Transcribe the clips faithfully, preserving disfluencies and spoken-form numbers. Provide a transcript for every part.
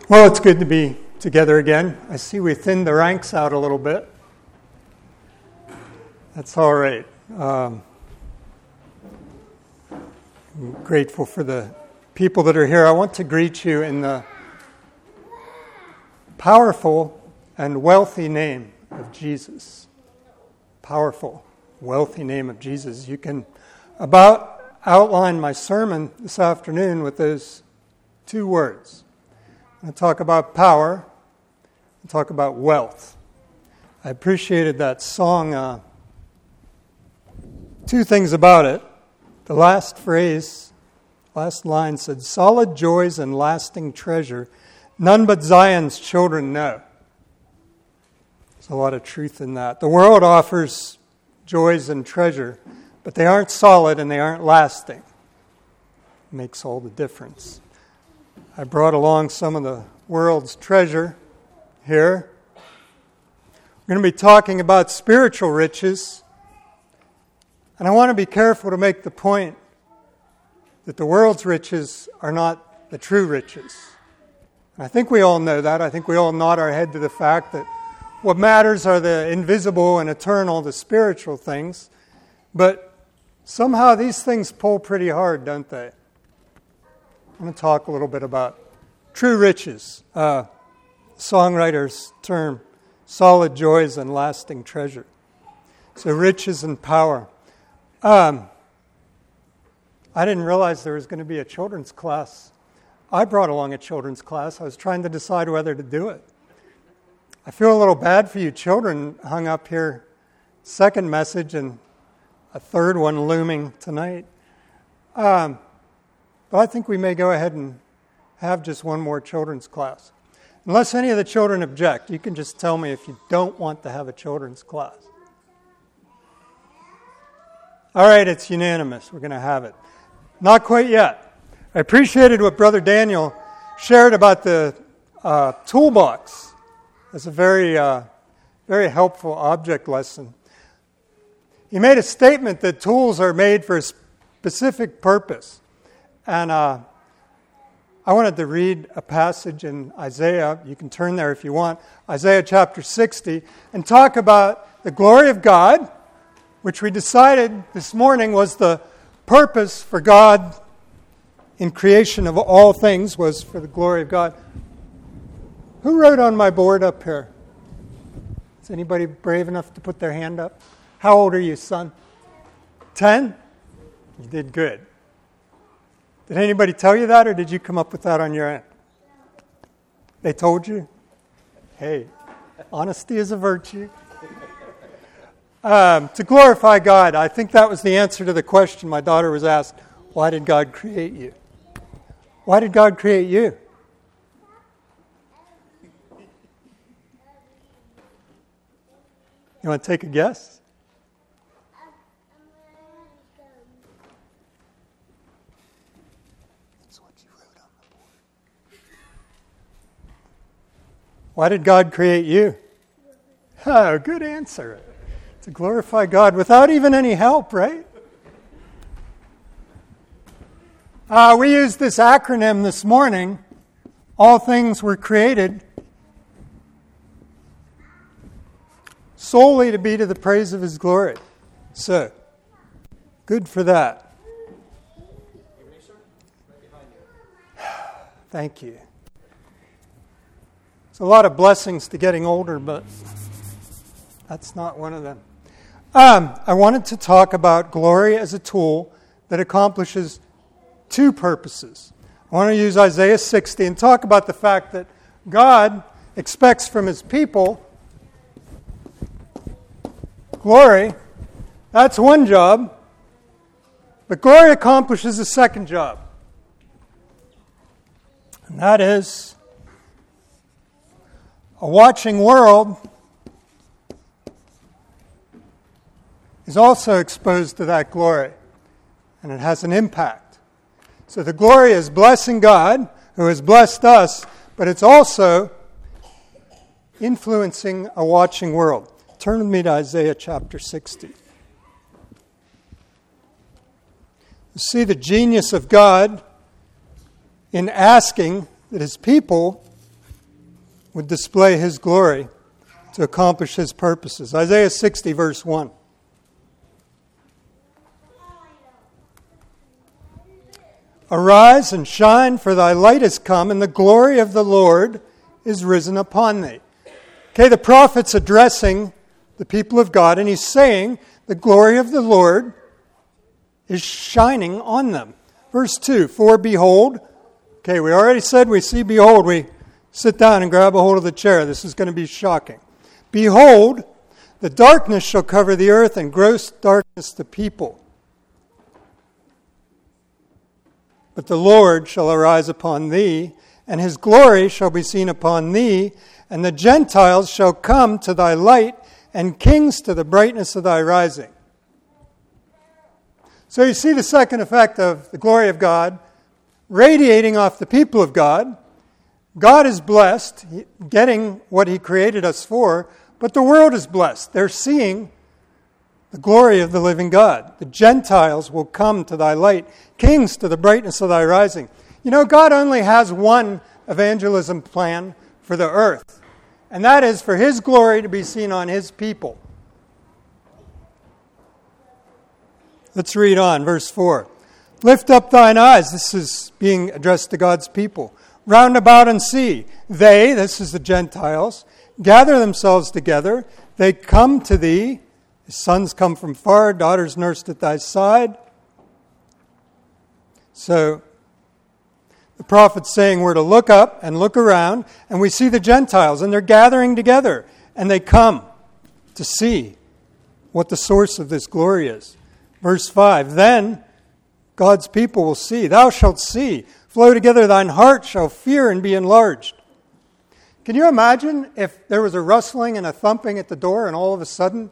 Well, it's good to be together again. I see we thinned the ranks out a little bit. That's all right. Um, I'm grateful for the people that are here. I want to greet you in the powerful and wealthy name of Jesus. Powerful, wealthy name of Jesus. You can about outline my sermon this afternoon with those two words. I'm going to talk about power and talk about wealth. I appreciated that song. Uh, two things about it. The last phrase, last line said, "Solid joys and lasting treasure, none but Zion's children know." There's a lot of truth in that. The world offers joys and treasure, but they aren't solid and they aren't lasting. It makes all the difference. I brought along some of the world's treasure here. We're going to be talking about spiritual riches. And I want to be careful to make the point that the world's riches are not the true riches. And I think we all know that. I think we all nod our head to the fact that what matters are the invisible and eternal, the spiritual things. But somehow these things pull pretty hard, don't they? I'm going to talk a little bit about true riches, uh, songwriter's term, solid joys and lasting treasure. So riches and power. Um, I didn't realize there was going to be a children's class. I brought along a children's class. I was trying to decide whether to do it. I feel a little bad for you children hung up here. Second message and a third one looming tonight. Um, But I think we may go ahead and have just one more children's class. Unless any of the children object, you can just tell me if you don't want to have a children's class. All right, it's unanimous. We're going to have it. Not quite yet. I appreciated what Brother Daniel shared about the uh, toolbox. It's a very, uh, very helpful object lesson. He made a statement that tools are made for a specific purpose. And uh, I wanted to read a passage in Isaiah. You can turn there if you want. Isaiah chapter sixty. And talk about the glory of God, which we decided this morning was the purpose for God in creation of all things, was for the glory of God. Who wrote on my board up here? Is anybody brave enough to put their hand up? How old are you, son? Ten? You did good. Did anybody tell you that, or did you come up with that on your end? They told you? Hey, honesty is a virtue. Um, to glorify God, I think that was the answer to the question my daughter was asked, why did God create you? Why did God create you? You want to take a guess? Why did God create you? Oh, good answer. To glorify God without even any help, right? Uh, we used this acronym this morning. All things were created solely to be to the praise of His glory. So, good for that. Thank you. There's a lot of blessings to getting older, but that's not one of them. Um, I wanted to talk about glory as a tool that accomplishes two purposes. I want to use Isaiah sixty and talk about the fact that God expects from His people glory. That's one job. But glory accomplishes a second job. And that is a watching world is also exposed to that glory, and it has an impact. So the glory is blessing God, who has blessed us, but it's also influencing a watching world. Turn with me to Isaiah chapter sixty. You see the genius of God in asking that His people would display his glory to accomplish his purposes. Isaiah sixty, verse one. Arise and shine, for thy light is come, and the glory of the Lord is risen upon thee. Okay, the prophet's addressing the people of God, and he's saying the glory of the Lord is shining on them. Verse two, for behold, okay, we already said we see behold, we sit down and grab a hold of the chair. This is going to be shocking. Behold, the darkness shall cover the earth, and gross darkness the people. But the Lord shall arise upon thee, and his glory shall be seen upon thee, and the Gentiles shall come to thy light, and kings to the brightness of thy rising. So you see the second effect of the glory of God radiating off the people of God. God is blessed, getting what he created us for, but the world is blessed. They're seeing the glory of the living God. The Gentiles will come to thy light, kings to the brightness of thy rising. You know, God only has one evangelism plan for the earth, and that is for his glory to be seen on his people. Let's read on, verse four. Lift up thine eyes. This is being addressed to God's people. Round about and see. They, this is the Gentiles, gather themselves together. They come to thee. Sons come from far, daughters nursed at thy side. So the prophet's saying we're to look up and look around, and we see the Gentiles, and they're gathering together, and they come to see what the source of this glory is. Verse five, then God's people will see. Thou shalt see. Flow together, thine heart shall fear and be enlarged. Can you imagine if there was a rustling and a thumping at the door, and all of a sudden,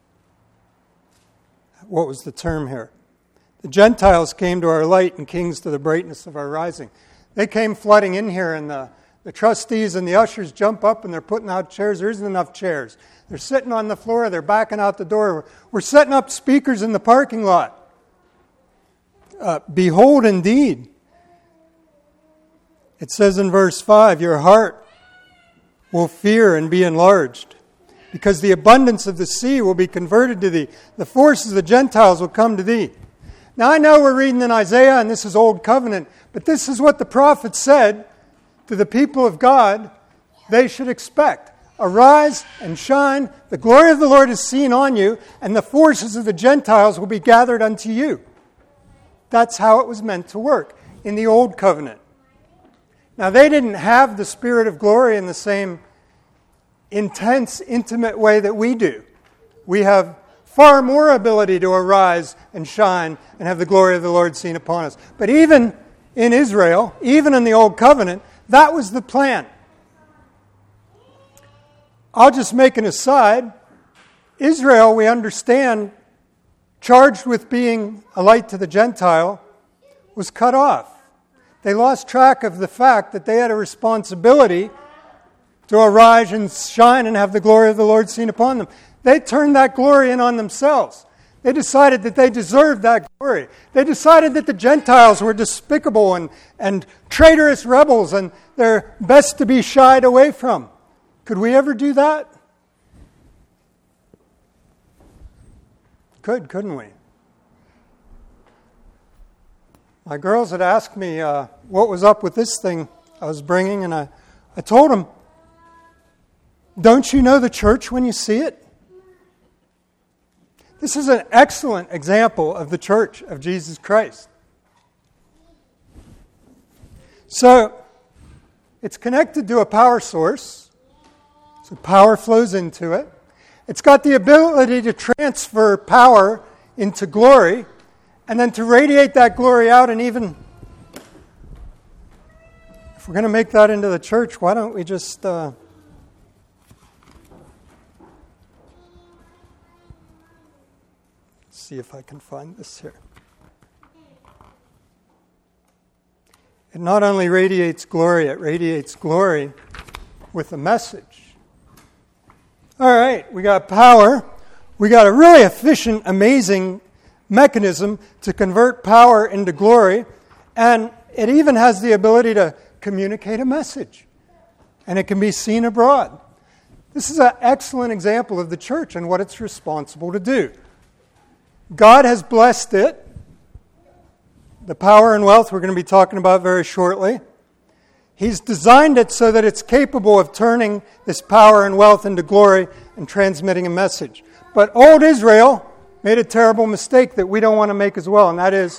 what was the term here? The Gentiles came to our light, and kings to the brightness of our rising. They came flooding in here, and the, the trustees and the ushers jump up, and they're putting out chairs. There isn't enough chairs. They're sitting on the floor. They're backing out the door. We're setting up speakers in the parking lot. Uh, behold, indeed. It says in verse five, your heart will fear and be enlarged, because the abundance of the sea will be converted to thee. The forces of the Gentiles will come to thee. Now, I know we're reading in Isaiah, and this is Old Covenant, but this is what the prophet said to the people of God they should expect. Arise and shine, the glory of the Lord is seen on you, and the forces of the Gentiles will be gathered unto you. That's how it was meant to work in the Old Covenant. Now, they didn't have the Spirit of glory in the same intense, intimate way that we do. We have far more ability to arise and shine and have the glory of the Lord seen upon us. But even in Israel, even in the Old Covenant, that was the plan. I'll just make an aside. Israel, we understand, charged with being a light to the Gentile, was cut off. They lost track of the fact that they had a responsibility to arise and shine and have the glory of the Lord seen upon them. They turned that glory in on themselves. They decided that they deserved that glory. They decided that the Gentiles were despicable and, and traitorous rebels, and they're best to be shied away from. Could we ever do that? Could, couldn't we? My girls had asked me uh, what was up with this thing I was bringing, and I, I told them, don't you know the church when you see it? This is an excellent example of the church of Jesus Christ. So, it's connected to a power source, so power flows into it. It's got the ability to transfer power into glory, and then to radiate that glory out, and even, if we're going to make that into the church, why don't we just... Uh, see if I can find this here. It not only radiates glory, it radiates glory with a message. All right, we got power. We got a really efficient, amazing mechanism to convert power into glory, and it even has the ability to communicate a message. and it can be seen abroad. This is an excellent example of the church and what it's responsible to do. God has blessed it. The power and wealth we're going to be talking about very shortly. He's designed it so that it's capable of turning this power and wealth into glory and transmitting a message. But old Israel made a terrible mistake that we don't want to make as well, and that is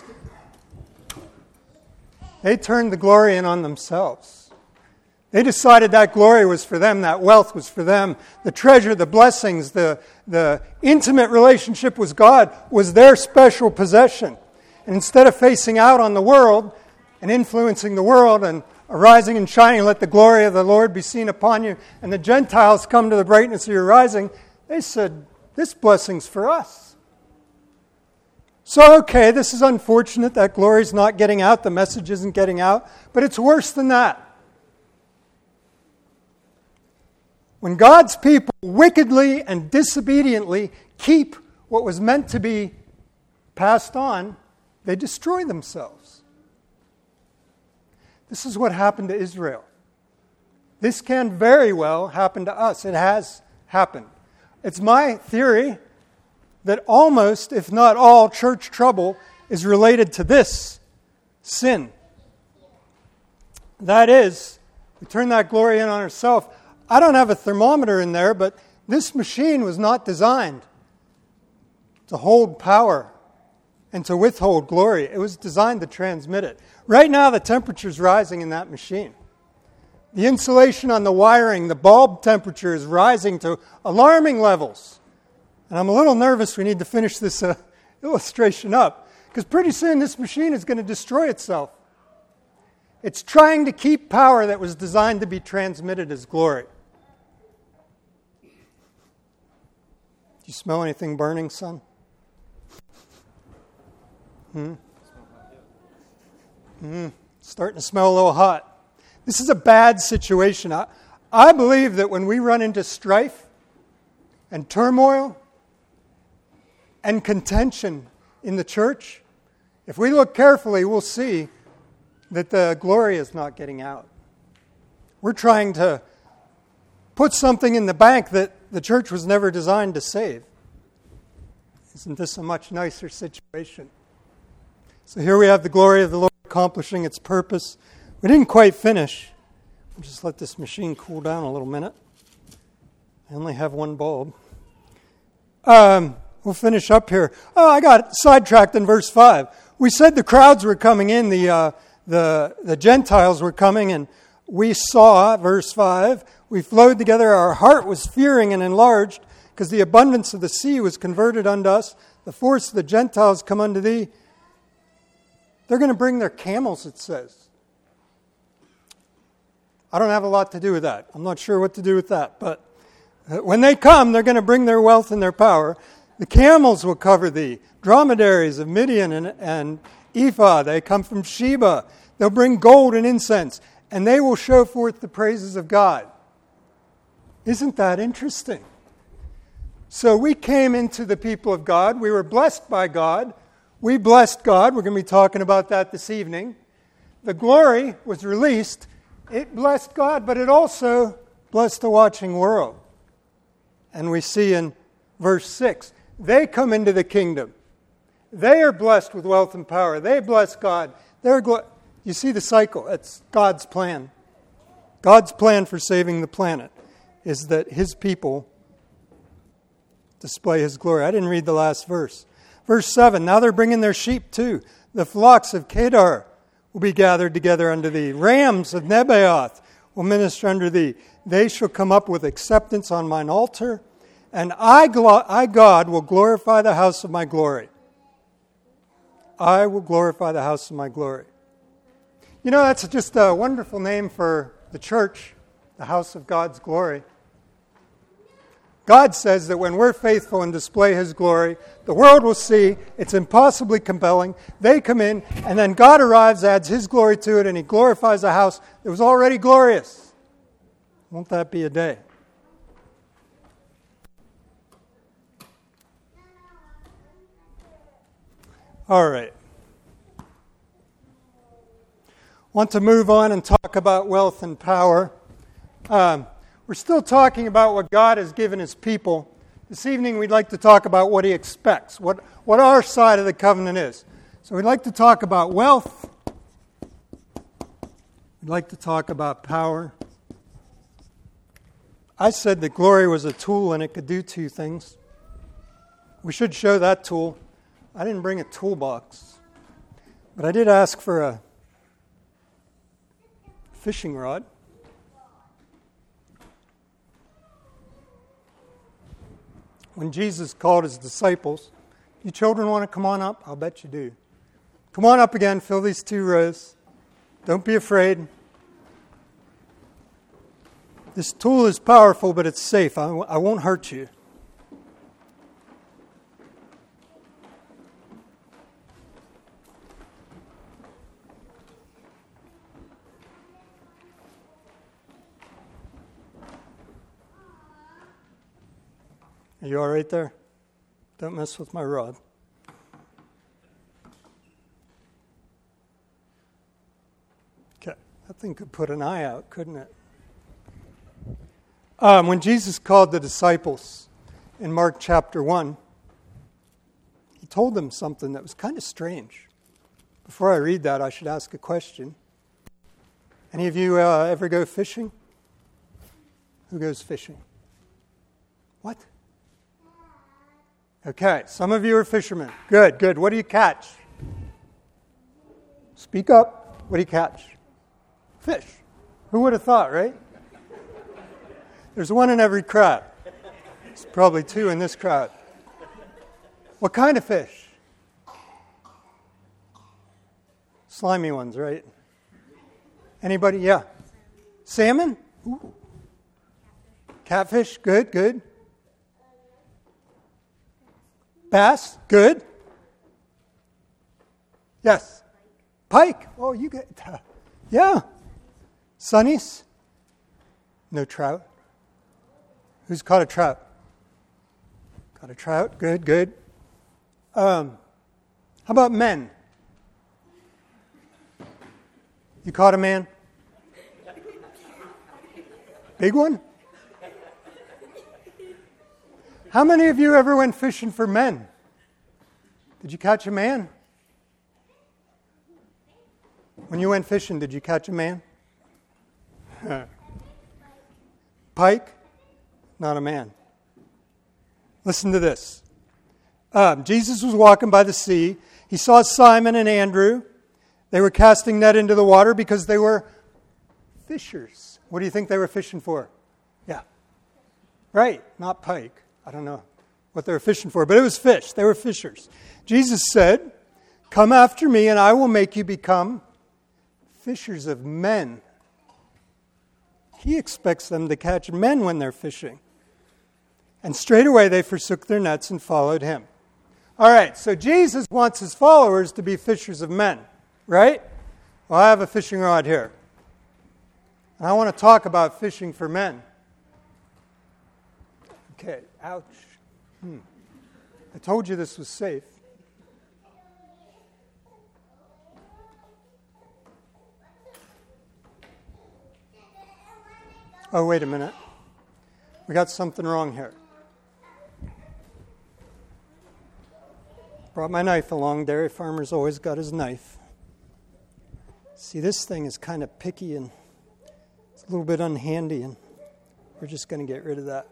they turned the glory in on themselves. They decided that glory was for them, that wealth was for them, the treasure, the blessings, the, the intimate relationship with God was their special possession. And instead of facing out on the world and influencing the world and arising and shining, let the glory of the Lord be seen upon you, and the Gentiles come to the brightness of your rising, they said, this blessing's for us. So, okay, this is unfortunate that glory's not getting out, the message isn't getting out, but it's worse than that. When God's people wickedly and disobediently keep what was meant to be passed on, they destroy themselves. This is what happened to Israel. This can very well happen to us. It has happened. It's my theory that almost, if not all, church trouble is related to this sin. That is, we turn that glory in on ourselves. I don't have a thermometer in there, but this machine was not designed to hold power and to withhold glory. It was designed to transmit it. Right now, the temperature's rising in that machine. The insulation on the wiring, the bulb temperature is rising to alarming levels. And I'm a little nervous we need to finish this uh, illustration up, because pretty soon this machine is going to destroy itself. It's trying to keep power that was designed to be transmitted as glory. Do you smell anything burning, son? Hmm? Hmm. Starting to smell a little hot. This is a bad situation. I, I believe that when we run into strife and turmoil and contention in the church, if we look carefully, we'll see that the glory is not getting out. We're trying to put something in the bank that the church was never designed to save. Isn't this a much nicer situation? So here we have the glory of the Lord accomplishing its purpose. We didn't quite finish. I'll just let this machine cool down a little minute. I only have one bulb. Um, we'll finish up here. Oh, I got sidetracked in verse five. We said the crowds were coming in, the uh, the the Gentiles were coming, and we saw, verse five, we flowed together, our heart was fearing and enlarged, because the abundance of the sea was converted unto us. The force of the Gentiles come unto thee. They're going to bring their camels, it says. I don't have a lot to do with that. I'm not sure what to do with that. But when they come, they're going to bring their wealth and their power. The camels will cover thee. Dromedaries of Midian and, and Ephah, they come from Sheba. They'll bring gold and incense, and they will show forth the praises of God. Isn't that interesting? So we came into the people of God. We were blessed by God. We blessed God. We're going to be talking about that this evening. The glory was released. It blessed God, but it also blessed the watching world. And we see in verse six, they come into the kingdom. They are blessed with wealth and power. They bless God. They're glo- you see the cycle. That's God's plan. God's plan for saving the planet is that His people display His glory. I didn't read the last verse. Verse seven, now they're bringing their sheep too. The flocks of Kedar will be gathered together unto thee. Rams of Nebaioth will minister unto thee. They shall come up with acceptance on mine altar, and I, I, God, will glorify the house of my glory. I will glorify the house of my glory. You know, that's just a wonderful name for the church, the house of God's glory. God says that when we're faithful and display His glory, the world will see it's impossibly compelling. They come in, and then God arrives, adds His glory to it, and He glorifies a house that was already glorious. Won't that be a day? All right. Want to move on and talk about wealth and power. Um, we're still talking about what God has given His people. This evening we'd like to talk about what He expects, what, what our side of the covenant is. So we'd like to talk about wealth. We'd like to talk about power. I said that glory was a tool and it could do two things. We should show that tool. I didn't bring a toolbox, but I did ask for a fishing rod. When Jesus called His disciples, you children want to come on up? I'll bet you do. Come on up again, fill these two rows. Don't be afraid. This tool is powerful, but it's safe. I, I won't hurt you. Are you all right there? Don't mess with my rod. Okay, that thing could put an eye out, couldn't it? Um, when Jesus called the disciples in Mark chapter one, He told them something that was kind of strange. Before I read that, I should ask a question. Any of you uh, ever go fishing? Who goes fishing? What? Okay, some of you are fishermen. Good, good. What do you catch? Speak up. What do you catch? Fish. Who would have thought, right? There's one in every crowd. There's probably two in this crowd. What kind of fish? Slimy ones, right? Anybody? Yeah. Salmon? Ooh. Catfish? Good, good. Bass? Good. Yes. Pike? Oh, you get... Uh, yeah. Sunnies? No trout. Who's caught a trout? Caught a trout. Good, good. Um, how about men? You caught a man? Big one? How many of you ever went fishing for men? Did you catch a man? When you went fishing, did you catch a man? Pike? Not a man. Listen to this. Um, Jesus was walking by the sea. He saw Simon and Andrew. They were casting net into the water because they were fishers. What do you think they were fishing for? Yeah. Right, not pike. I don't know what they were fishing for, but it was fish. They were fishers. Jesus said, "Come after me and I will make you become fishers of men." He expects them to catch men when they're fishing. And straight away they forsook their nets and followed Him. All right, so Jesus wants His followers to be fishers of men, right? Well, I have a fishing rod here. And I want to talk about fishing for men. Okay, ouch. Hmm. I told you this was safe. Oh, wait a minute. We got something wrong here. Brought my knife along. Dairy farmer's always got his knife. See, this thing is kind of picky and it's a little bit unhandy, and we're just going to get rid of that.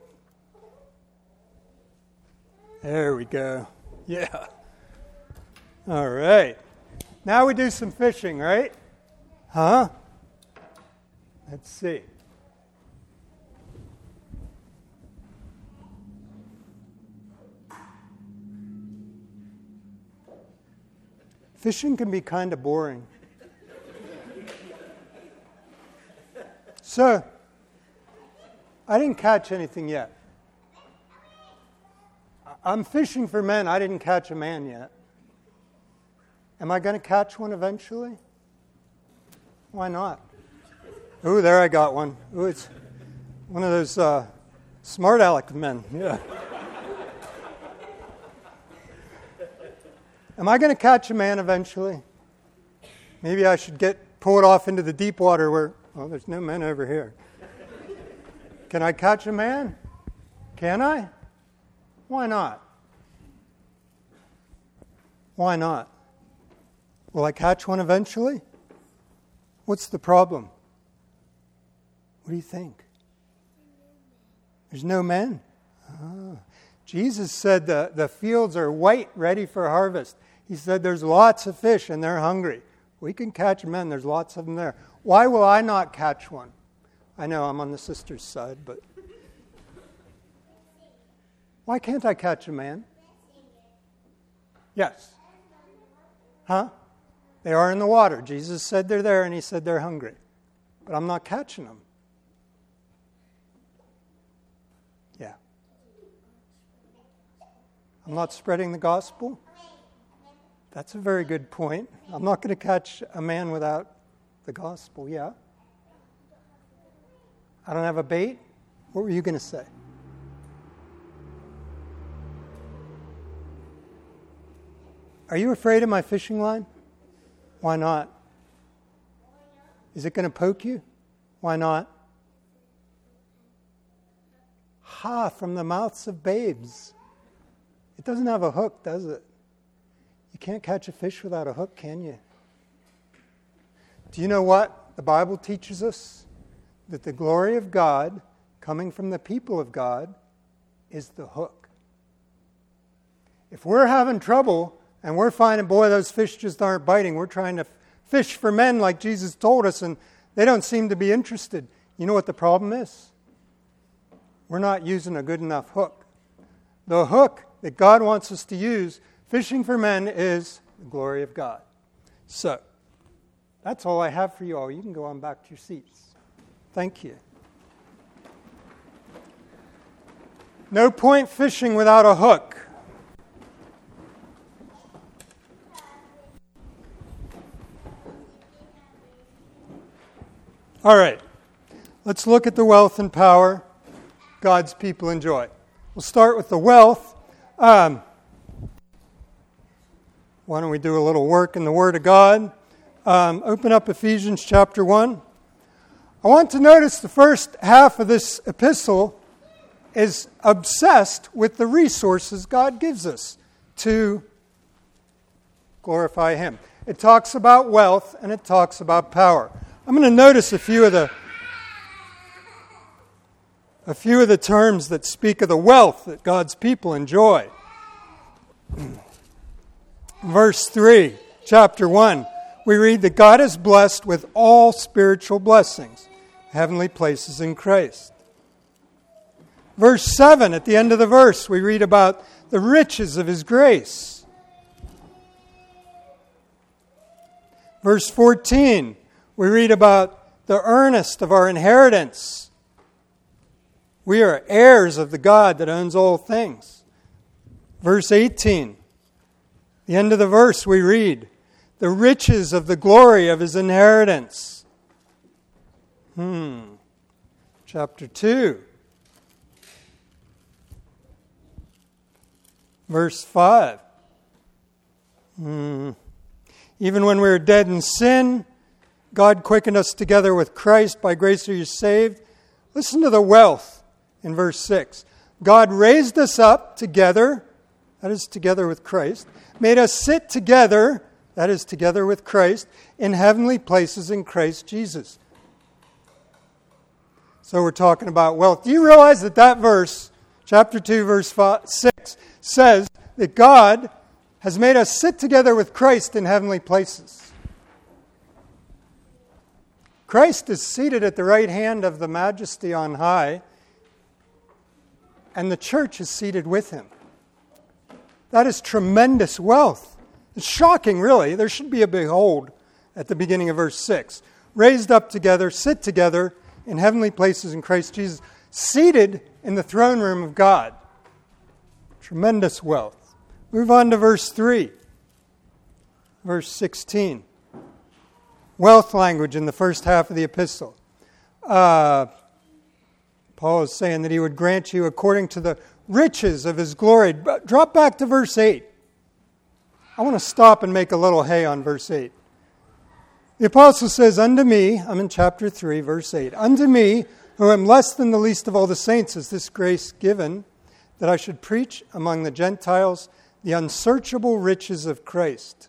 There we go. Yeah. All right. Now we do some fishing, right? Huh? Let's see. Fishing can be kind of boring. So, I didn't catch anything yet. I'm fishing for men. I didn't catch a man yet. Am I going to catch one eventually? Why not? Ooh, there I got one. Ooh, it's one of those uh, smart aleck men. Yeah. Am I going to catch a man eventually? Maybe I should get pull it off into the deep water where, well, there's no men over here. Can I catch a man? Can I? Why not? Why not? Will I catch one eventually? What's the problem? What do you think? There's no men? Ah. Jesus said the, the fields are white, ready for harvest. He said there's lots of fish and they're hungry. We can catch men. There's lots of them there. Why will I not catch one? I know I'm on the sister's side, but why can't I catch a man? Yes. Huh? They are in the water. Jesus said they're there, and he said they're hungry. But I'm not catching them. Yeah. I'm not spreading the gospel? That's a very good point. I'm not going to catch a man without the gospel, yeah. I don't have a bait? What were you going to say? Are you afraid of my fishing line? Why not? Is it going to poke you? Why not? Ha, from the mouths of babes. It doesn't have a hook, does it? You can't catch a fish without a hook, can you? Do you know what the Bible teaches us? That the glory of God, coming from the people of God, is the hook. If we're having trouble and we're finding, boy, those fish just aren't biting, we're trying to fish for men like Jesus told us, and they don't seem to be interested. You know what the problem is? We're not using a good enough hook. The hook that God wants us to use, fishing for men, is the glory of God. So, that's all I have for you all. You can go on back to your seats. Thank you. No point fishing without a hook. All right. Let's look at the wealth and power God's people enjoy. We'll start with the wealth. Um, why don't we do a little work in the Word of God? Um, open up Ephesians chapter one. I want to notice the first half of this epistle is obsessed with the resources God gives us to glorify Him. It talks about wealth and it talks about power. I'm going to notice a few of the a few of the terms that speak of the wealth that God's people enjoy. Verse three, chapter one, we read that God is blessed with all spiritual blessings, heavenly places in Christ. Verse seven, at the end of the verse, we read about the riches of His grace. Verse fourteen, we read about the earnest of our inheritance. We are heirs of the God that owns all things. Verse eighteen, the end of the verse, we read the riches of the glory of His inheritance. Hmm. Chapter two. Verse five. Hmm. Even when we were dead in sin, God quickened us together with Christ. By grace are you saved. Listen to the wealth in verse six. God raised us up together, that is together with Christ, made us sit together, that is together with Christ, in heavenly places in Christ Jesus. So we're talking about wealth. Do you realize that that verse, chapter two, verse five, six, says that God has made us sit together with Christ in heavenly places? Christ is seated at the right hand of the Majesty on high, and the church is seated with Him. That is tremendous wealth. It's shocking, really. There should be a behold at the beginning of verse six. Raised up together, sit together in heavenly places in Christ Jesus, seated in the throne room of God. Tremendous wealth. Move on to verse three. Verse sixteen. Wealth language in the first half of the epistle. Uh, Paul is saying that he would grant you according to the riches of His glory. But drop back to verse eight. I want to stop and make a little hay on verse eight. The apostle says, unto me, I'm in chapter three, verse eight, unto me, who am less than the least of all the saints, is this grace given, that I should preach among the Gentiles the unsearchable riches of Christ.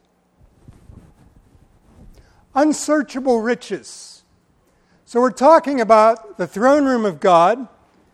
Unsearchable riches. So we're talking about the throne room of God.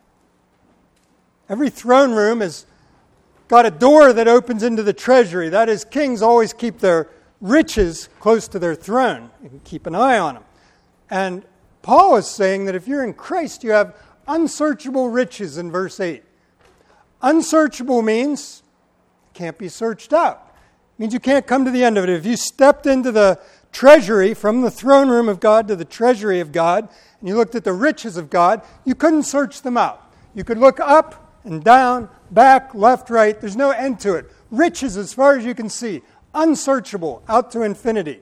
Every throne room has got a door that opens into the treasury. That is, kings always keep their riches close to their throne. You can keep an eye on them. And Paul is saying that if you're in Christ, you have unsearchable riches in verse eight. Unsearchable means it can't be searched out. It means you can't come to the end of it. If you stepped into the treasury, from the throne room of God to the treasury of God, and you looked at the riches of God, you couldn't search them out. You could look up and down, back, left, right. There's no end to it. Riches as far as you can see. Unsearchable, out to infinity.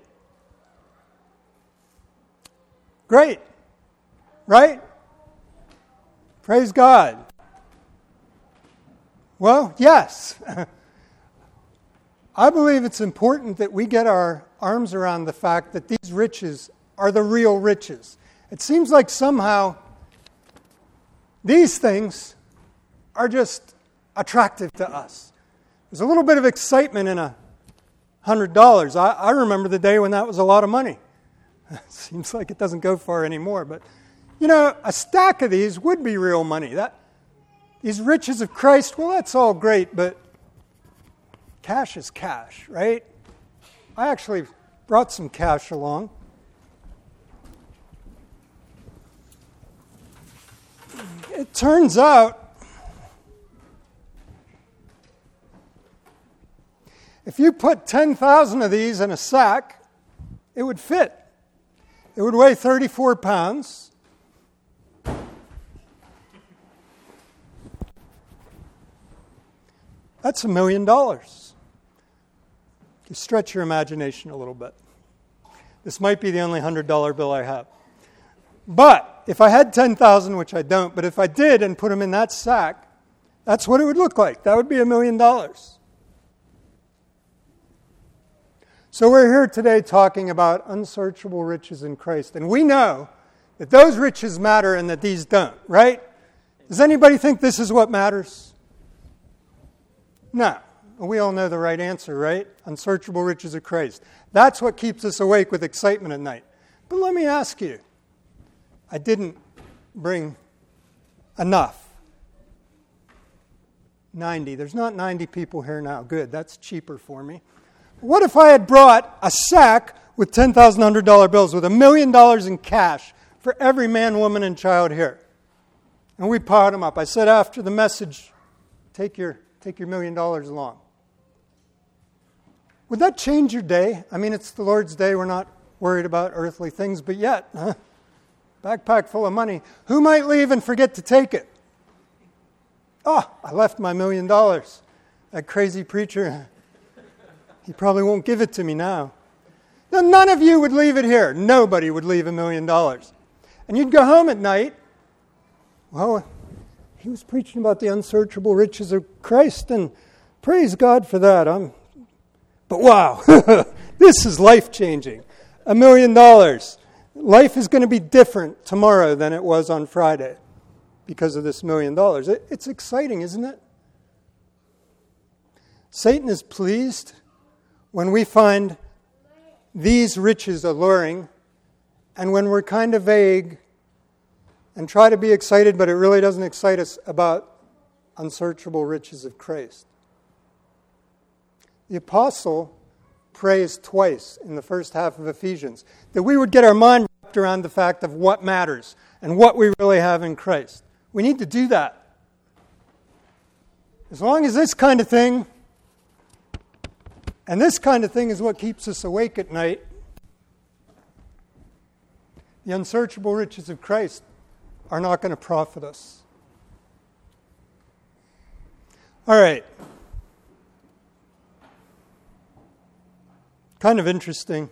Great. Right? Praise God. Well, yes. I believe it's important that we get our arms around the fact that these riches are the real riches. It seems like somehow these things are just attractive to us. There's a little bit of excitement in a hundred dollars. I, I remember the day when that was a lot of money. It seems like it doesn't go far anymore. But, you know, a stack of these would be real money. That These riches of Christ, well, that's all great, but cash is cash, right? I actually brought some cash along. It turns out, if you put ten thousand of these in a sack, it would fit. It would weigh thirty-four pounds. That's a million dollars. You stretch your imagination a little bit. This might be the only one hundred dollar bill I have. But if I had ten thousand, which I don't, but if I did and put them in that sack, that's what it would look like. That would be a million dollars. So we're here today talking about unsearchable riches in Christ. And we know that those riches matter and that these don't, right? Does anybody think this is what matters? No. We all know the right answer, right? Unsearchable riches of Christ. That's what keeps us awake with excitement at night. But let me ask you, I didn't bring enough. ninety. There's not ninety people here now. Good, that's cheaper for me. What if I had brought a sack with ten thousand one hundred dollar bills with a million dollars in cash for every man, woman, and child here? And we piled them up. I said after the message, take your, take your million dollars along. Would that change your day? I mean, it's the Lord's day. We're not worried about earthly things, but yet, huh? Backpack full of money. Who might leave and forget to take it? Oh, I left my million dollars. That crazy preacher, he probably won't give it to me now. Now, none of you would leave it here. Nobody would leave a million dollars. And you'd go home at night. Well, he was preaching about the unsearchable riches of Christ, and praise God for that. I'm, but wow, this is life-changing. A million dollars. Life is going to be different tomorrow than it was on Friday because of this million dollars. It, it's exciting, isn't it? Satan is pleased when we find these riches alluring and when we're kind of vague and try to be excited, but it really doesn't excite us about unsearchable riches of Christ. The apostle prays twice in the first half of Ephesians that we would get our mind wrapped around the fact of what matters and what we really have in Christ. We need to do that. As long as this kind of thing and this kind of thing is what keeps us awake at night, the unsearchable riches of Christ are not going to profit us. All right. Kind of interesting.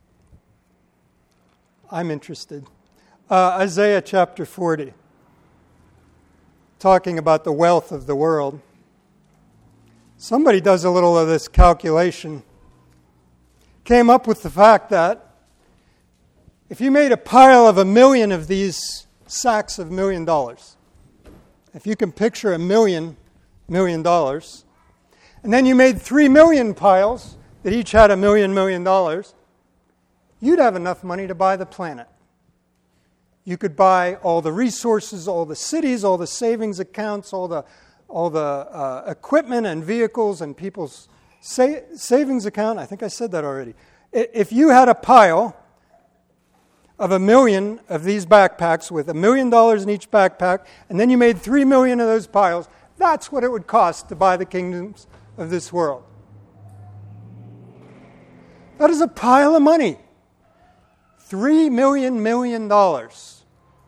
I'm interested. Uh, Isaiah chapter forty, talking about the wealth of the world. Somebody does a little of this calculation. Came up with the fact that if you made a pile of a million of these sacks of million dollars. If you can picture a million million dollars, and then you made three million piles that each had a million million dollars, you'd have enough money to buy the planet. You could buy all the resources, all the cities, all the savings accounts, all the all the uh, equipment and vehicles and people's sa- savings account. I think I said that already. If you had a pile of a million of these backpacks with a million dollars in each backpack, and then you made three million of those piles, that's what it would cost to buy the kingdoms of this world. That is a pile of money. Three million million dollars.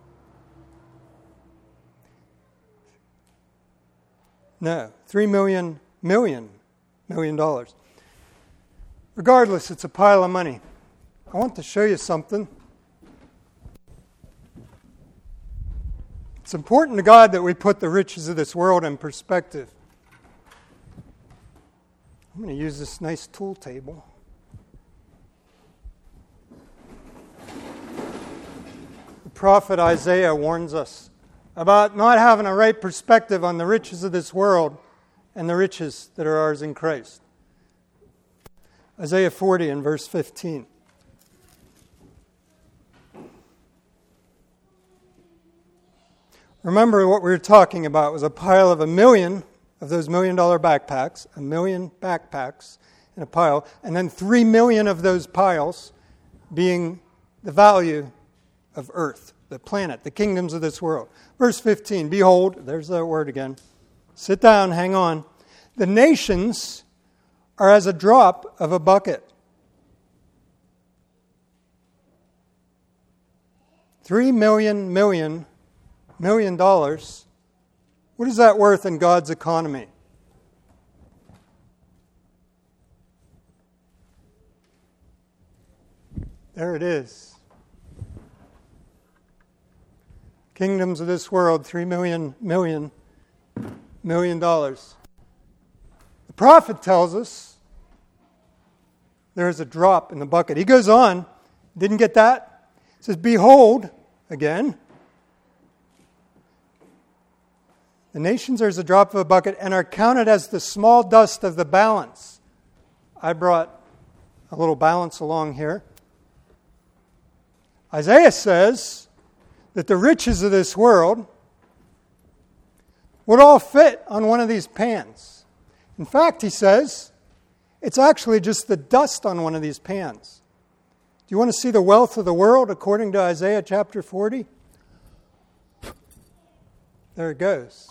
No, three million million million dollars. Regardless, it's a pile of money. I want to show you something. It's important to God that we put the riches of this world in perspective. I'm going to use this nice tool table. The prophet Isaiah warns us about not having a right perspective on the riches of this world and the riches that are ours in Christ. Isaiah forty and verse fifteen. Remember what we were talking about was a pile of a million of those million dollar backpacks, a million backpacks in a pile, and then three million of those piles being the value of earth, the planet, the kingdoms of this world. Verse fifteen, behold, there's that word again. Sit down, hang on. The nations are as a drop of a bucket. Three million million million dollars. What is that worth in God's economy? There it is. Kingdoms of this world, three million million million dollars. The prophet tells us there's a drop in the bucket. He goes on, didn't get that? He says, behold, again, the nations are as a drop of a bucket and are counted as the small dust of the balance. I brought a little balance along here. Isaiah says that the riches of this world would all fit on one of these pans. In fact, he says, it's actually just the dust on one of these pans. Do you want to see the wealth of the world according to Isaiah chapter forty? There it goes.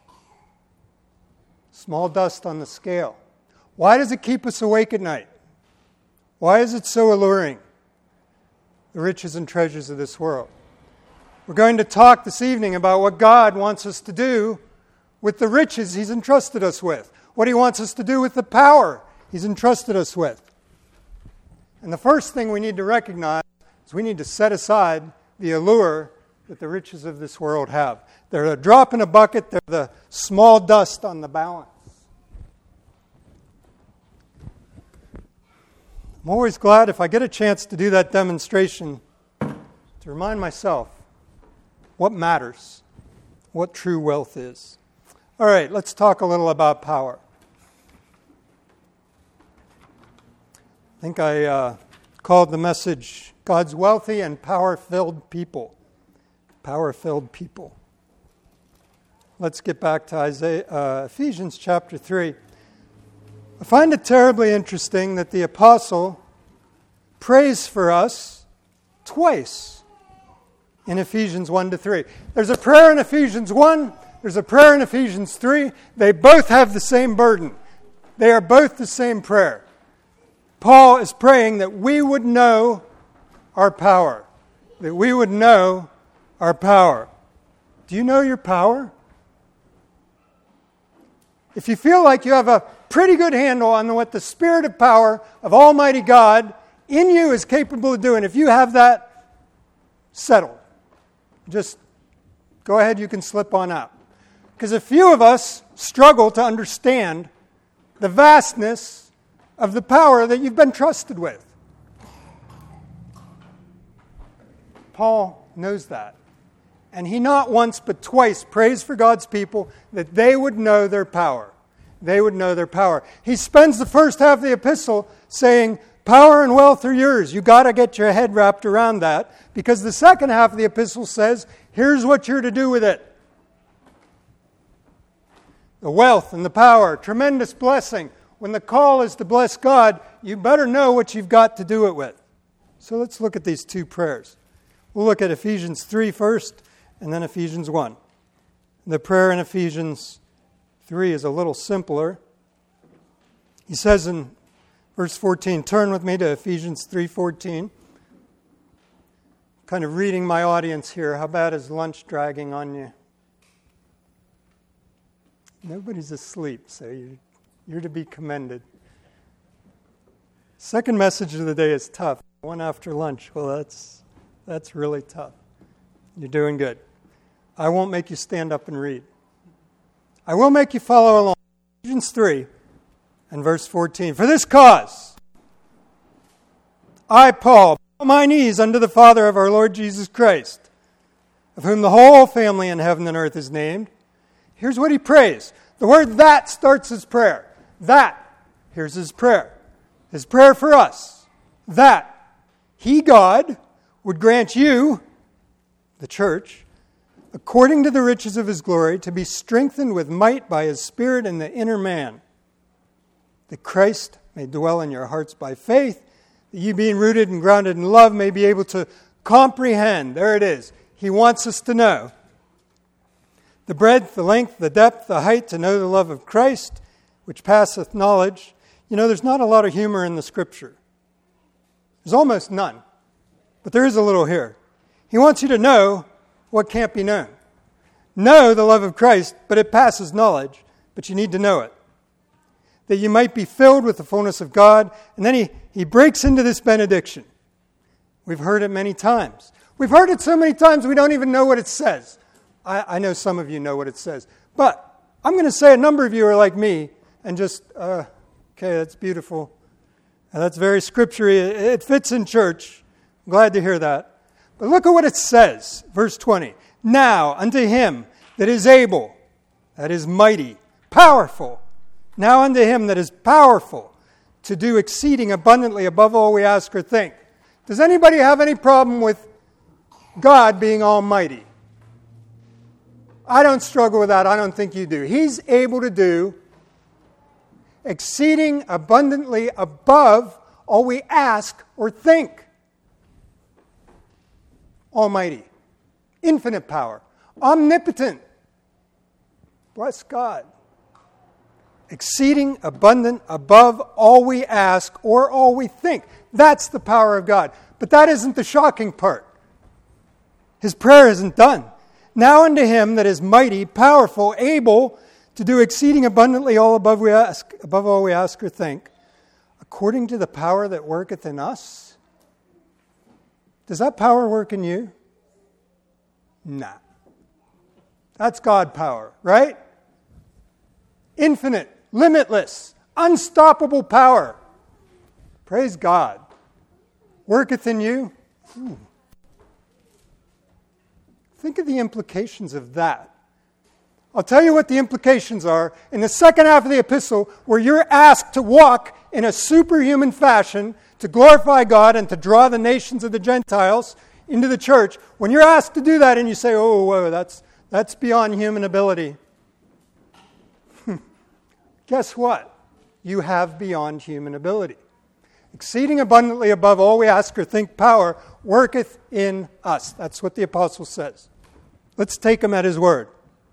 Small dust on the scale. Why does it keep us awake at night? Why is it so alluring? The riches and treasures of this world. We're going to talk this evening about what God wants us to do with the riches He's entrusted us with. What He wants us to do with the power He's entrusted us with. And the first thing we need to recognize is we need to set aside the allure that the riches of this world have. They're a drop in a bucket. They're the small dust on the balance. I'm always glad if I get a chance to do that demonstration to remind myself what matters, what true wealth is. All right, let's talk a little about power. I think I uh, called the message God's Wealthy and Power-Filled People. Power-filled people. Let's get back to Isaiah, uh, Ephesians chapter three. I find it terribly interesting that the apostle prays for us twice in Ephesians one to three. There's a prayer in Ephesians one, there's a prayer in Ephesians three. They both have the same burden. They are both the same prayer. Paul is praying that we would know our power. That we would know our power. Do you know your power? If you feel like you have a pretty good handle on what the Spirit of power of Almighty God in you is capable of doing, if you have that settled, just go ahead, you can slip on out. Because a few of us struggle to understand the vastness of the power that you've been trusted with. Paul knows that. And he not once but twice prays for God's people that they would know their power. They would know their power. He spends the first half of the epistle saying, power and wealth are yours. You've got to get your head wrapped around that, because the second half of the epistle says, here's what you're to do with it. The wealth and the power, tremendous blessing. When the call is to bless God, you better know what you've got to do it with. So let's look at these two prayers. We'll look at Ephesians three first, and then Ephesians one. The prayer in Ephesians three is a little simpler. He says in verse fourteen, turn with me to Ephesians three fourteen. Kind of reading my audience here. How bad is lunch dragging on you? Nobody's asleep, so you're, you're to be commended. Second message of the day is tough. One after lunch. Well, that's that's really tough. You're doing good. I won't make you stand up and read. I will make you follow along. Ephesians three and verse fourteen. For this cause, I, Paul, bow my knees unto the Father of our Lord Jesus Christ, of whom the whole family in heaven and earth is named. Here's what he prays. The word that starts his prayer. That. Here's his prayer. His prayer for us. That he, God, would grant you, the church, according to the riches of his glory, to be strengthened with might by his Spirit in the inner man, that Christ may dwell in your hearts by faith, that you being rooted and grounded in love may be able to comprehend. There it is. He wants us to know the breadth, the length, the depth, the height, to know the love of Christ, which passeth knowledge. You know, there's not a lot of humor in the Scripture. There's almost none. But there is a little here. He wants you to know what can't be known. Know the love of Christ, but it passes knowledge, but you need to know it. That you might be filled with the fullness of God. And then he, he breaks into this benediction. We've heard it many times. We've heard it so many times we don't even know what it says. I, I know some of you know what it says. But I'm going to say a number of you are like me and just, uh, okay, that's beautiful. And that's very scripture-y. It fits in church. I'm glad to hear that. But look at what it says, verse twenty. Now unto him that is able, that is mighty, powerful. Now unto him that is powerful to do exceeding abundantly above all we ask or think. Does anybody have any problem with God being almighty? I don't struggle with that. I don't think you do. He's able to do exceeding abundantly above all we ask or think. Almighty. Infinite power. Omnipotent. Bless God. Exceeding abundant above all we ask or all we think. That's the power of God. But that isn't the shocking part. His prayer isn't done. Now unto him that is mighty, powerful, able to do exceeding abundantly all above we ask, above all we ask or think, according to the power that worketh in us. Does that power work in you? Nah. That's God power, right? Infinite, limitless, unstoppable power. Praise God. Worketh in you. Ooh. Think of the implications of that. I'll tell you what the implications are in the second half of the epistle, where you're asked to walk in a superhuman fashion to glorify God and to draw the nations of the Gentiles into the church. When you're asked to do that and you say, oh, whoa, that's, that's beyond human ability. Guess what? You have beyond human ability. Exceeding abundantly above all we ask or think power worketh in us. That's what the apostle says. Let's take him at his word.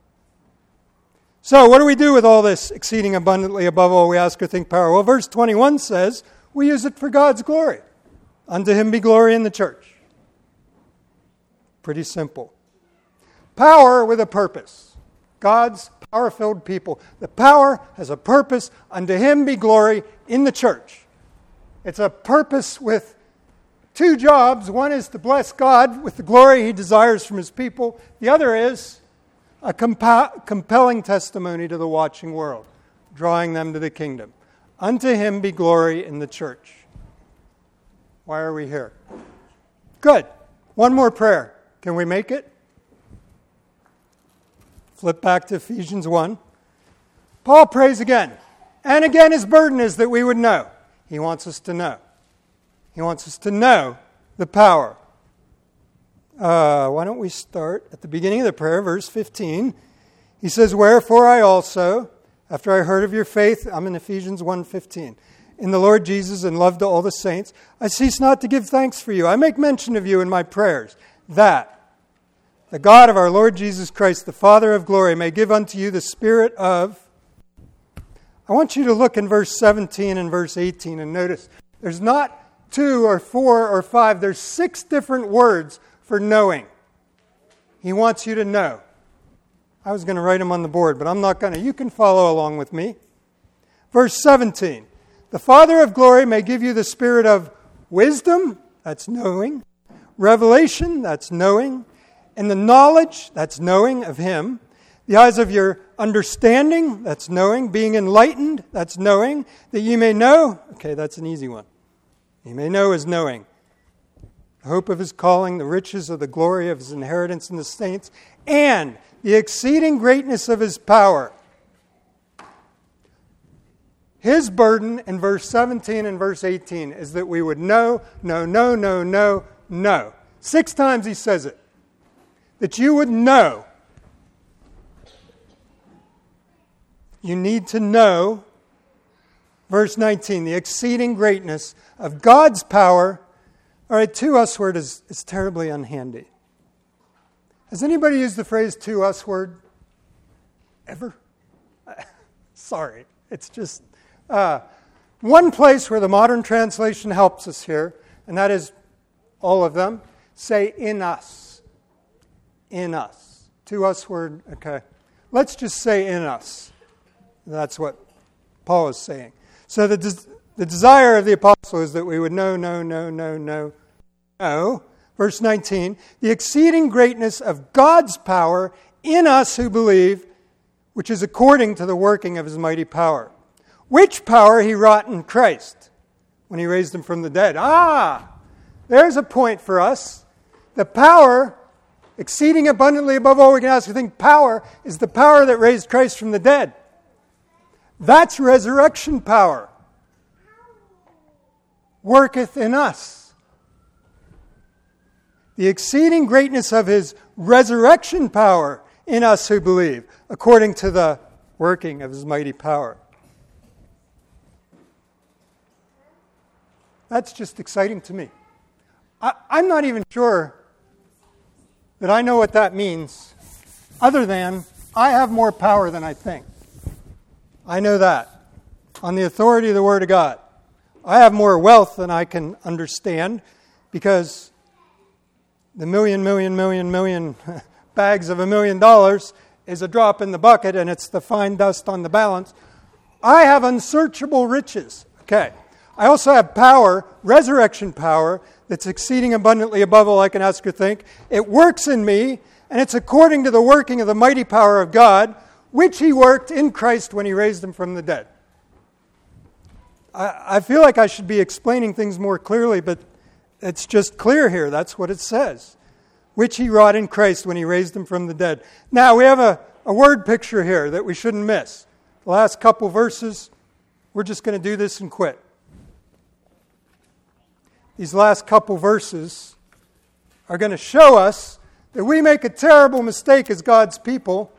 So what do we do with all this exceeding abundantly above all we ask or think power? Well, verse twenty-one says we use it for God's glory. Unto him be glory in the church. Pretty simple. Power with a purpose. God's power-filled people. The power has a purpose. Unto him be glory in the church. It's a purpose with two jobs. One is to bless God with the glory he desires from his people. The other is a compa- compelling testimony to the watching world, drawing them to the kingdom. Unto him be glory in the church. Why are we here? Good. One more prayer. Can we make it? Flip back to Ephesians one. Paul prays again. And again, his burden is that we would know. He wants us to know. He wants us to know the power. Uh, why don't we start at the beginning of the prayer, verse fifteen. He says, wherefore I also, after I heard of your faith, I'm in Ephesians one fifteen, in the Lord Jesus and love to all the saints, I cease not to give thanks for you. I make mention of you in my prayers, that the God of our Lord Jesus Christ, the Father of glory, may give unto you the spirit of... I want you to look in verse seventeen and verse eighteen and notice there's not two or four or five, there's six different words for knowing. He wants you to know. I was going to write them on the board, but I'm not going to. You can follow along with me. Verse seventeen. The Father of glory may give you the spirit of wisdom, that's knowing, revelation, that's knowing, and the knowledge, that's knowing of Him, the eyes of your understanding, that's knowing, being enlightened, that's knowing, that you may know, okay, that's an easy one. You may know is knowing. The hope of His calling, the riches of the glory of His inheritance in the saints, and the exceeding greatness of His power. His burden in verse seventeen and verse eighteen is that we would know, know, know, know, know, know. Six times He says it. That you would know. You need to know, verse nineteen, the exceeding greatness of God's power. All right, to us word is, is terribly unhandy. Has anybody used the phrase to us word ever? Sorry, it's just uh, one place where the modern translation helps us here, and that is all of them, say in us. In us. To us word, okay. Let's just say in us. That's what Paul is saying. So the des- the desire of the apostle is that we would know, know, know, know, know, know. Verse nineteen, the exceeding greatness of God's power in us who believe, which is according to the working of His mighty power. Which power He wrought in Christ when He raised Him from the dead. Ah, there's a point for us. The power, exceeding abundantly above all we can ask or think, power is the power that raised Christ from the dead. That's resurrection power. Worketh in us. The exceeding greatness of His resurrection power in us who believe, according to the working of His mighty power. That's just exciting to me. I, I'm not even sure that I know what that means, other than I have more power than I think. I know that. On the authority of the Word of God. I have more wealth than I can understand, because the million, million, million, million bags of a million dollars is a drop in the bucket, and it's the fine dust on the balance. I have unsearchable riches. Okay. I also have power, resurrection power, that's exceeding abundantly above all I can ask or think. It works in me, and it's according to the working of the mighty power of God, which He worked in Christ when He raised Him from the dead. I, I feel like I should be explaining things more clearly, but it's just clear here. That's what it says. Which He wrought in Christ when He raised Him from the dead. Now, we have a, a word picture here that we shouldn't miss. The last couple verses, we're just going to do this and quit. These last couple verses are going to show us that we make a terrible mistake as God's people.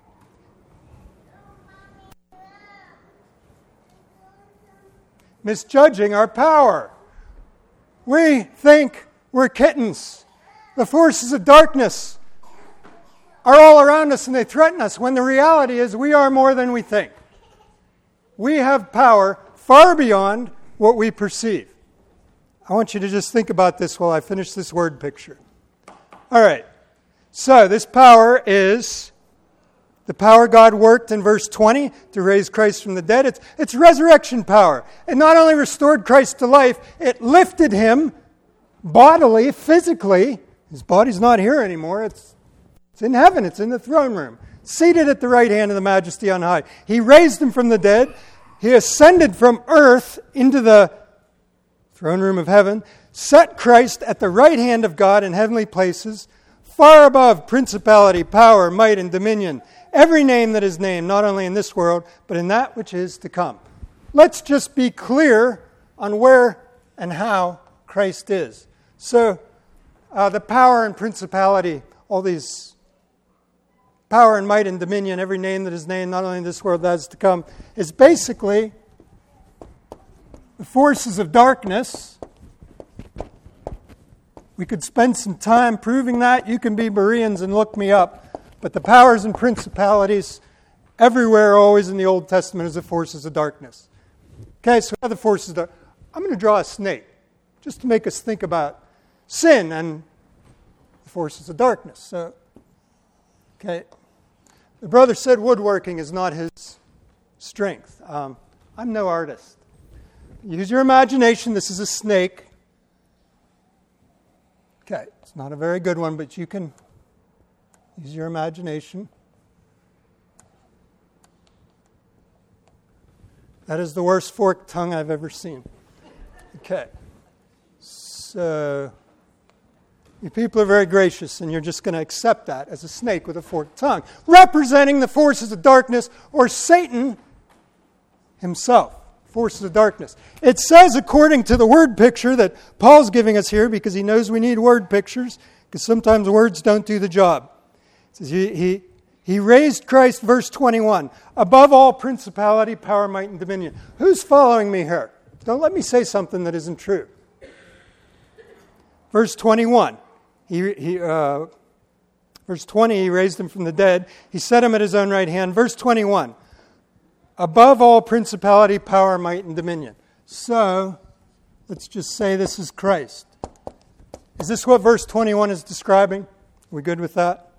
Misjudging our power. We think we're kittens. The forces of darkness are all around us and they threaten us, when the reality is we are more than we think. We have power far beyond what we perceive. I want you to just think about this while I finish this word picture. All right. So this power is the power God worked in verse twenty to raise Christ from the dead. It's, it's resurrection power. It not only restored Christ to life, it lifted Him bodily, physically. His body's not here anymore. It's, it's in heaven. It's in the throne room. Seated at the right hand of the Majesty on high. He raised Him from the dead. He ascended from earth into the throne room of heaven, set Christ at the right hand of God in heavenly places, far above principality, power, might, and dominion, every name that is named, not only in this world, but in that which is to come. Let's just be clear on where and how Christ is. So, uh, the power and principality, all these power and might and dominion, every name that is named, not only in this world, that is to come, is basically the forces of darkness. We could spend some time proving that. You can be Bereans and look me up. But the powers and principalities everywhere, always in the Old Testament, is the forces of darkness. Okay, so other forces of darkness. I'm going to draw a snake, just to make us think about sin and the forces of darkness. So, okay, the brother said woodworking is not his strength. Um, I'm no artist. Use your imagination. This is a snake. Okay, it's not a very good one, but you can use your imagination. That is the worst forked tongue I've ever seen. Okay, so you people are very gracious, and you're just going to accept that as a snake with a forked tongue, representing the forces of darkness, or Satan himself. Forces of darkness. It says, according to the word picture that Paul's giving us here, because he knows we need word pictures, because sometimes words don't do the job. It says he, he, he raised Christ, verse twenty-one, above all principality, power, might, and dominion. Who's following me here? Don't let me say something that isn't true. Verse twenty-one. He, he, uh, verse twenty, he raised him from the dead. He set him at his own right hand. Verse twenty-one. Above all principality, power, might, and dominion. So, let's just say this is Christ. Is this what verse twenty-one is describing? Are we good with that?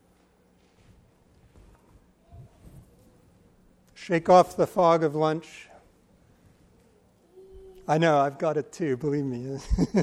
Shake off the fog of lunch. I know, I've got it too, believe me.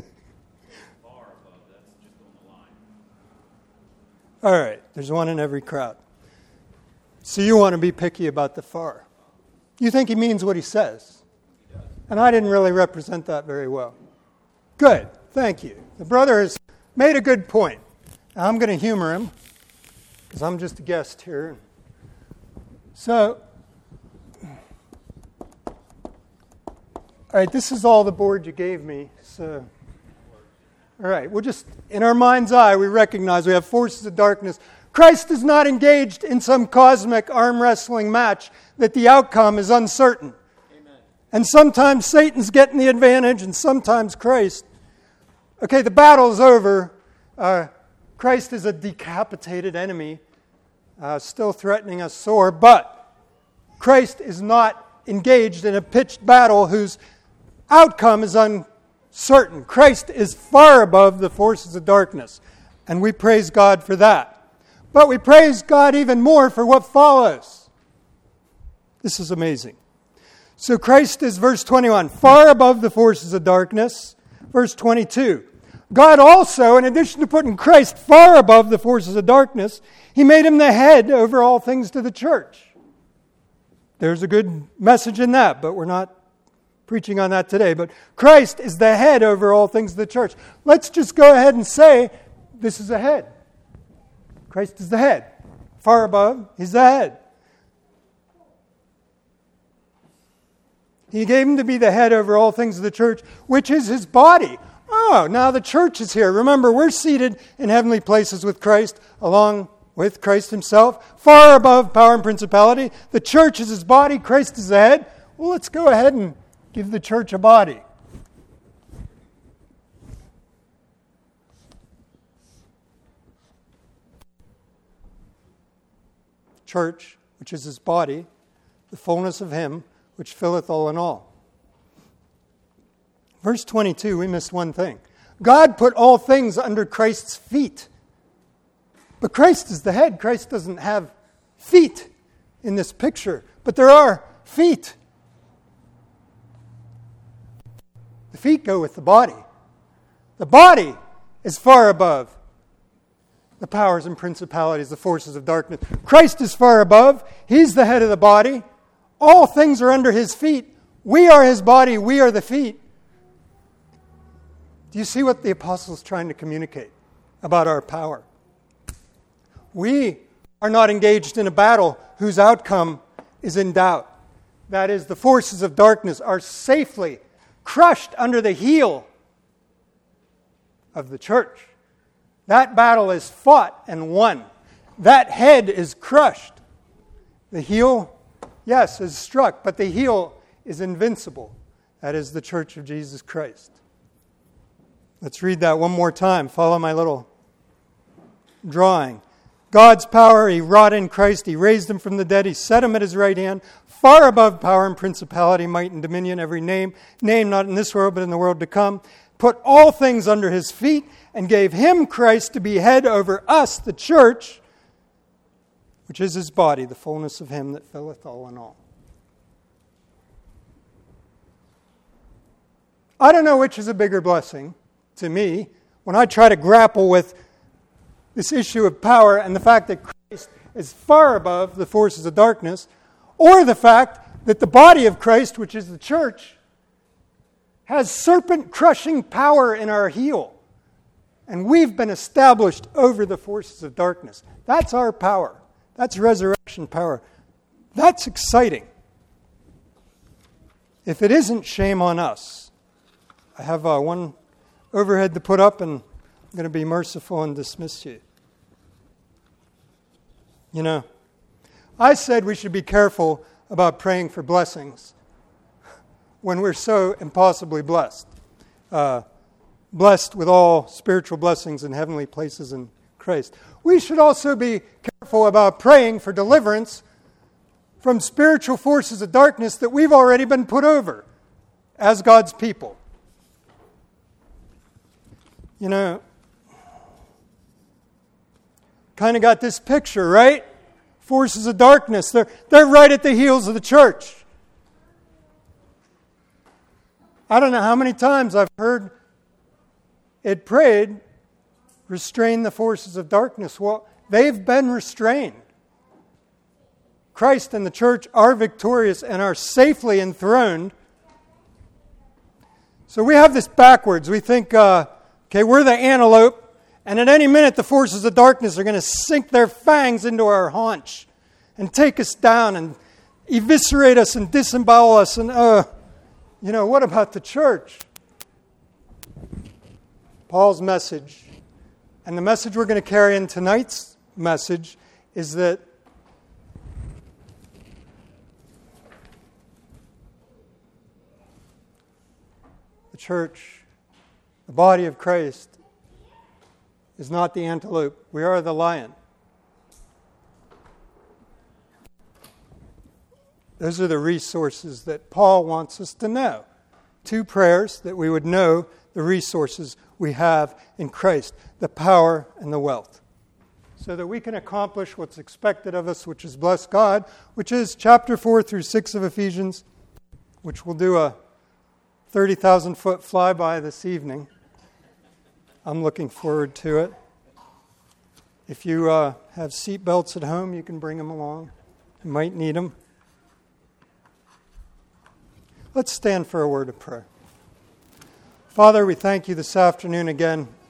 All right, there's one in every crowd. So you want to be picky about the far. You think he means what he says. And I didn't really represent that very well. Good, thank you. The brother has made a good point. Now I'm going to humor him, because I'm just a guest here. So, all right, this is all the board you gave me. So, all right, we'll just, in our mind's eye, we recognize we have forces of darkness. Christ is not engaged in some cosmic arm wrestling match that the outcome is uncertain. Amen. And sometimes Satan's getting the advantage, and sometimes Christ. Okay, the battle's over. Uh, Christ is a decapitated enemy, uh, still threatening us sore, but Christ is not engaged in a pitched battle whose outcome is uncertain. Christ is far above the forces of darkness, and we praise God for that. But we praise God even more for what follows. This is amazing. So Christ is, verse twenty-one, far above the forces of darkness. Verse twenty-two, God also, in addition to putting Christ far above the forces of darkness, He made Him the head over all things to the church. There's a good message in that, but we're not preaching on that today. But Christ is the head over all things to the church. Let's just go ahead and say this is a head. Christ is the head. Far above, He's the head. He gave Him to be the head over all things of the church, which is His body. Oh, now the church is here. Remember, we're seated in heavenly places with Christ, along with Christ Himself, far above power and principality. The church is His body. Christ is the head. Well, let's go ahead and give the church a body. Church, which is His body, the fullness of Him, which filleth all in all. Verse twenty-two, we missed one thing. God put all things under Christ's feet. But Christ is the head. Christ doesn't have feet in this picture, but there are feet. The feet go with the body. The body is far above the powers and principalities, the forces of darkness. Christ is far above. He's the head of the body. All things are under His feet. We are His body. We are the feet. Do you see what the apostle is trying to communicate about our power? We are not engaged in a battle whose outcome is in doubt. That is, the forces of darkness are safely crushed under the heel of the church. That battle is fought and won. That head is crushed. The heel, yes, is struck, but the heel is invincible. That is the church of Jesus Christ. Let's read that one more time. Follow my little drawing. God's power, He wrought in Christ. He raised Him from the dead. He set Him at His right hand, far above power and principality, might and dominion, every name, name not in this world but in the world to come. Put all things under His feet and gave Him, Christ, to be head over us, the church, which is His body, the fullness of Him that filleth all in all. I don't know which is a bigger blessing to me when I try to grapple with this issue of power and the fact that Christ is far above the forces of darkness, or the fact that the body of Christ, which is the church, has serpent-crushing power in our heel. And we've been established over the forces of darkness. That's our power. That's resurrection power. That's exciting. If it isn't, shame on us. I have uh, one overhead to put up, and I'm going to be merciful and dismiss you. You know, I said we should be careful about praying for blessings when we're so impossibly blessed. Uh, blessed with all spiritual blessings in heavenly places in Christ. We should also be careful about praying for deliverance from spiritual forces of darkness that we've already been put over as God's people. You know, kind of got this picture, right? Forces of darkness, they're, they're right at the heels of the church. I don't know how many times I've heard it prayed, restrain the forces of darkness. Well, they've been restrained. Christ and the church are victorious and are safely enthroned. So we have this backwards. We think, uh, okay, we're the antelope, and at any minute the forces of darkness are going to sink their fangs into our haunch and take us down and eviscerate us and disembowel us. And, uh, you know, what about the church? Paul's message, and the message we're going to carry in tonight's message, is that the church, the body of Christ, is not the antelope. We are the lion. Those are the resources that Paul wants us to know. Two prayers that we would know the resources we have in Christ, the power and the wealth, so that we can accomplish what's expected of us, which is bless God, which is chapter four through six of Ephesians, which we'll do a thirty thousand foot flyby this evening. I'm looking forward to it. If you uh, have seat belts at home, you can bring them along. You might need them. Let's stand for a word of prayer. Father, we thank you this afternoon again